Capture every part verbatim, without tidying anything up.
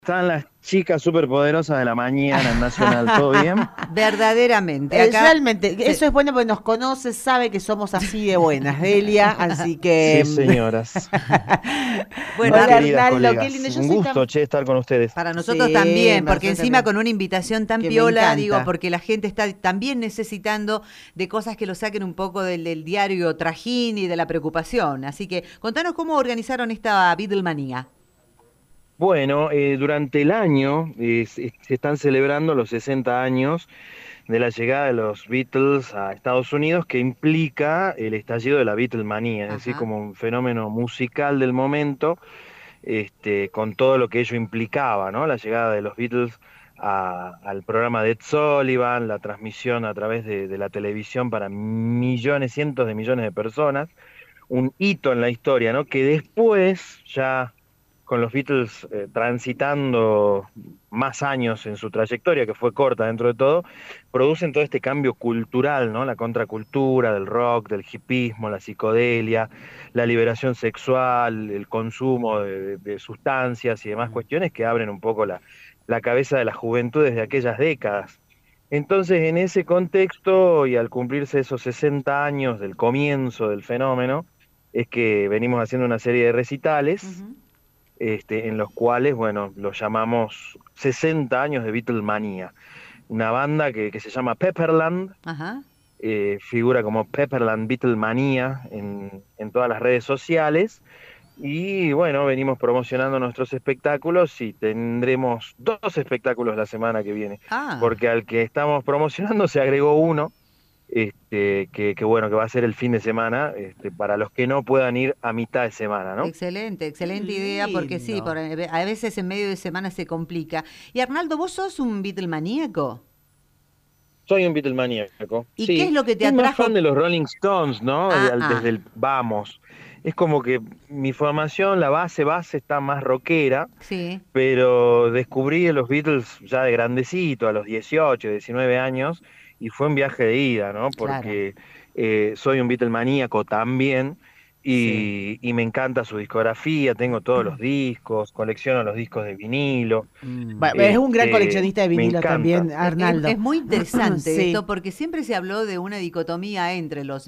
Están las chicas superpoderosas de la mañana en Nacional, ¿todo bien? Verdaderamente, Eh, acá realmente, se- eso es bueno porque nos conoce, sabe que somos así de buenas, Delia, así que... Sí, mm, señoras. bueno, Mis Hola Ar- queridas Arnaldo, qué lindo, colegas, yo un soy gusto, tan... che, estar con ustedes. para nosotros Sí, también, para porque nosotros encima también, con una invitación tan que me piola, digo, encanta. porque la gente está también necesitando de cosas que lo saquen un poco del, del diario trajín y de la preocupación. Así que contanos cómo organizaron esta Beatlemanía. Bueno, eh, durante el año eh, se se están celebrando los sesenta años de la llegada de los Beatles a Estados Unidos, que implica el estallido de la Beatlemanía, es decir, Ajá. como un fenómeno musical del momento, este, con todo lo que ello implicaba, ¿no? La llegada de los Beatles a- al programa de Ed Sullivan, la transmisión a través de, de la televisión para millones, cientos de millones de personas, un hito en la historia, ¿no? Que después, ya con los Beatles eh, transitando más años en su trayectoria, que fue corta dentro de todo, producen todo este cambio cultural, ¿no? La contracultura del rock, del hipismo, la psicodelia, la liberación sexual, el consumo de, de sustancias y demás Mm. cuestiones que abren un poco la, la cabeza de la juventud desde aquellas décadas. Entonces, en ese contexto y al cumplirse esos sesenta años del comienzo del fenómeno, es que venimos haciendo una serie de recitales, Ujú. este, en los cuales, bueno, los llamamos sesenta años de Beatlemania. Una banda que, que se llama Pepperland, Ajá. eh, figura como Pepperland Beatlemania en, en todas las redes sociales. Y bueno, venimos promocionando nuestros espectáculos y tendremos dos espectáculos la semana que viene, Ah. porque al que estamos promocionando se agregó uno, este, que, que bueno, que va a ser el fin de semana, este, para los que no puedan ir a mitad de semana, ¿no? Excelente, Qué excelente idea, porque sí, por, lindo. a veces en medio de semana se complica. Y Arnaldo, ¿vos sos un Beatlemaníaco? Soy un Beatlemaníaco, ¿Y qué es sí. lo que te Soy más fan atrajo? de los Rolling Stones, ¿no? De- Ah, al- ah, desde el vamos. Es como que mi formación, la base, base está más rockera, sí, pero descubrí a los Beatles ya de grandecito, a los dieciocho, diecinueve años, y fue un viaje de ida, ¿no? claro, Porque eh, soy un Beatlemaníaco también, Sí. y, y me encanta su discografía, tengo todos los discos, colecciono los discos de vinilo, mm. Bueno, es un gran este, coleccionista de me vinilo encanta. también, E- Es, Arnaldo. es muy interesante esto Sí. porque siempre se habló de una dicotomía entre los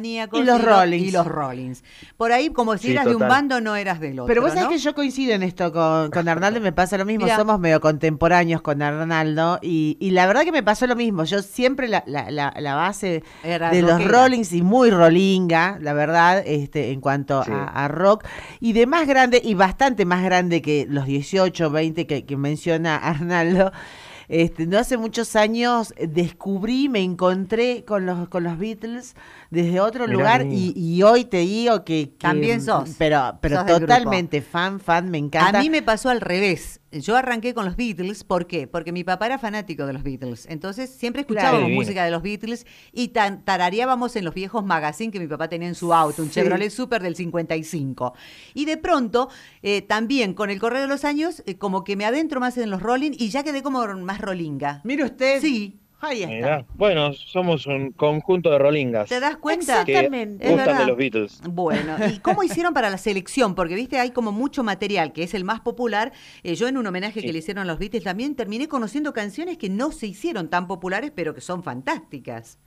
Y Beatlemaníacos los y, lo- y Rollings. los Rollins. Por ahí, como si Sí, eras de un total. bando, no eras del Pero vos otro, sabés que ¿no? yo coincido en esto con, con Arnaldo y me pasa lo mismo, Mira, somos medio contemporáneos con Arnaldo y, y la verdad que me pasó lo mismo, yo siempre la, la, la, la base era de los rockera. Rollings y muy rollinga, la verdad, este, en cuanto Sí. a, a rock, y de más grande y bastante más grande que los dieciocho, veinte que, que menciona Arnaldo. Este, no hace muchos años eh, descubrí, me encontré con los, con los Beatles desde otro Mirá qué lugar lindo. y, y hoy te digo que, que, También mm, sos, pero, pero sos del grupo. totalmente fan, fan, me A encanta. mí me pasó al revés. Yo arranqué con los Beatles, ¿por qué? Porque mi papá era fanático de los Beatles. Entonces siempre Qué Claro. escuchábamos divino. música de los Beatles y tan- tarareábamos en los viejos magazines que mi papá tenía en su auto, un Sí. Chevrolet Super del cincuenta y cinco. Y de pronto, eh, también con el correr de los años, eh, como que me adentro más en los Rolling y ya quedé como más rollinga. Mire usted. Sí, Ahí está. Mirá. Bueno, somos un conjunto de ¿te rolingas das cuenta? que Exactamente. Es gustan de verdad. los Beatles. Bueno, ¿y cómo hicieron para la selección? Porque, viste, hay como mucho material, que es el más popular. Eh, yo en un homenaje que Sí. le hicieron a los Beatles también terminé conociendo canciones que no se hicieron tan populares, pero que son fantásticas.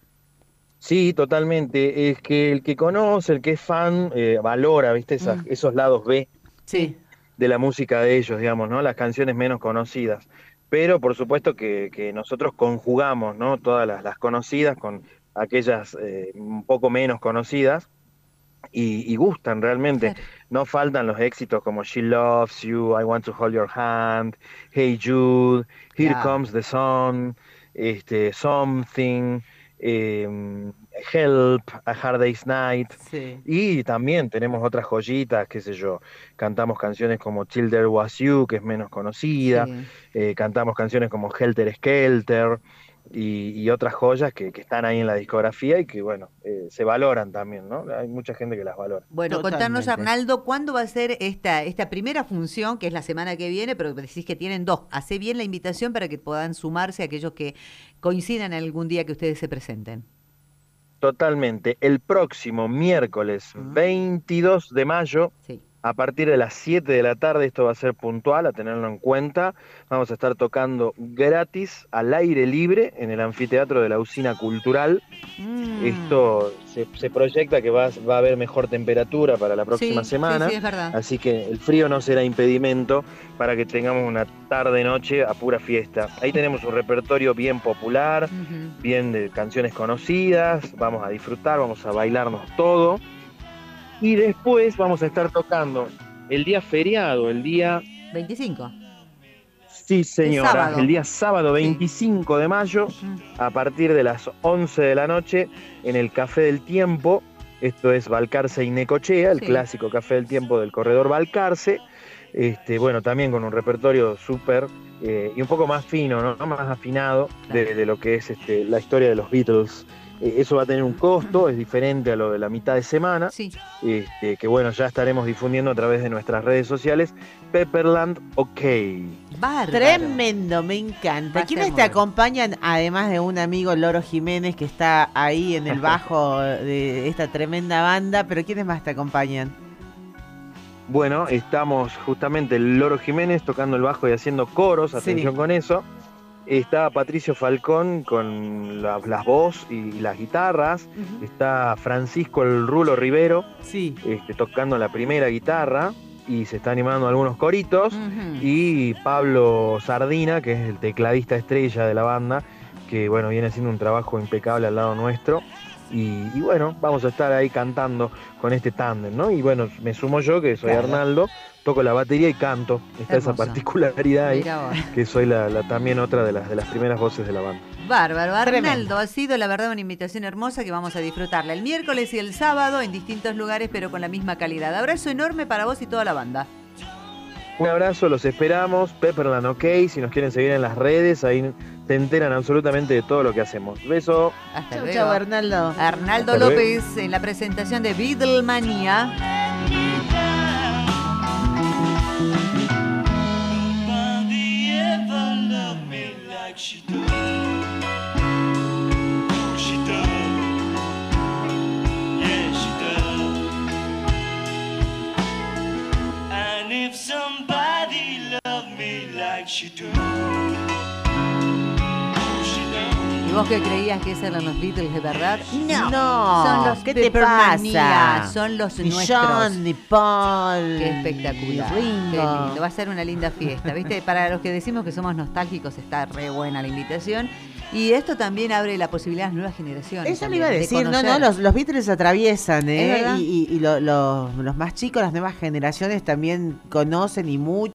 Sí, totalmente. Es que el que conoce, el que es fan, eh, valora, ¿viste? Esas, Mm, esos lados B sí, Sí. de la música de ellos, digamos, ¿no? Las canciones menos conocidas. Pero por supuesto que, que nosotros conjugamos, ¿no? Todas las, las conocidas con aquellas eh, un poco menos conocidas y, y gustan realmente. claro. No faltan los éxitos como She Loves You, I Want to Hold Your Hand, Hey Jude, Here Claro. Comes the Sun, este, Something, em, Help, A Hard Day's Night. Sí. Y también tenemos otras joyitas, qué sé yo, cantamos canciones como Till There Was You, que es menos conocida, Sí. eh, cantamos canciones como Helter Skelter y, y otras joyas que, que están ahí en la discografía y que, bueno, eh, se valoran también, ¿no? Hay mucha gente que las valora. Bueno, contarnos, Totalmente. Arnaldo, ¿cuándo va a ser esta, esta primera función, que es la semana que viene, pero decís que tienen dos? Hacé bien la invitación para que puedan sumarse aquellos que coincidan en algún día que ustedes se presenten. Totalmente. El próximo miércoles Mm, veintidós de mayo sí. A partir de las siete de la tarde, esto va a ser puntual, a tenerlo en cuenta. Vamos a estar tocando gratis, al aire libre, en el anfiteatro de la Usina Cultural. Mm. Esto se, se proyecta que va, va a haber mejor temperatura para la próxima Sí, semana. sí, sí, es verdad. Así que el frío no será impedimento para que tengamos una tarde-noche a pura fiesta. Ahí tenemos un repertorio bien popular, Ujú. bien de canciones conocidas. Vamos a disfrutar, vamos a bailarnos todo. Y después vamos a estar tocando el día feriado, el día, veinticinco. sí señora, sábado. el día sábado Sí. veinticinco de mayo, Mm. a partir de las once de la noche, en el Café del Tiempo. Esto es Balcarce y Necochea, el Sí. clásico Café del Tiempo del corredor Balcarce. Este, bueno, también con un repertorio súper eh, y un poco más fino, ¿no? Más afinado de, Claro. de lo que es este, la historia de los Beatles. Eh, eso va a tener un costo, es diferente a lo de la mitad de semana. Sí. Este, que bueno, ya estaremos difundiendo a través de nuestras redes sociales. Pepperland OK. Bárbaro. Tremendo, me Va encanta. a ¿Quiénes ser te muy acompañan, además de un amigo Loro Jiménez que está ahí en el bajo de esta tremenda banda, pero quiénes más te acompañan? Bueno, estamos justamente el Loro Jiménez tocando el bajo y haciendo coros, atención Sí. con eso. Está Patricio Falcón con la- las voz y las guitarras. Ujú. Está Francisco el Rulo Rivero Sí. este, tocando la primera guitarra y se está animando algunos coritos. Ujú. Y Pablo Sardina, que es el tecladista estrella de la banda, que bueno, viene haciendo un trabajo impecable al lado nuestro. Y, y bueno, vamos a estar ahí cantando con este tándem, ¿no? Y bueno, me sumo yo, que soy Claro. Arnaldo, toco la batería y canto. Está esa Hermoso. particularidad ahí, Mirá vos. que soy la, la- también otra de las, de las primeras voces de la banda. Bárbaro, Tremendo. Arnaldo, ha sido la verdad una invitación hermosa que vamos a disfrutarla el miércoles y el sábado en distintos lugares, pero con la misma calidad. Abrazo enorme para vos y toda la banda. Un abrazo, los esperamos. Pepperland OK, si nos quieren seguir en las redes, ahí se enteran absolutamente de todo lo que hacemos. Beso. Hasta Chau, luego. chau, Arnaldo. Arnaldo Hasta luego. López en la presentación de Beatlemania. Nobody ever loved me like she does. Oh, she does. Yeah, she does. And if somebody loved me like she does, oh, she does. ¿Y vos que creías que esos eran los Beatles de verdad? No. No, Son los ¿qué te Peppermania, pasa? son los Ni nuestros. John, ni Paul. Qué espectacular. ni Ringo. Qué lindo. Va a ser una linda fiesta. ¿Viste? Para los que decimos que somos nostálgicos, está re buena la invitación. Y esto también abre la posibilidad a las nuevas generaciones. Eso le también, iba a de decir, no, conocer. no, los, los Beatles atraviesan, Es ¿eh? verdad. Y, y- y lo- lo- los más chicos, las nuevas generaciones también conocen y mucho.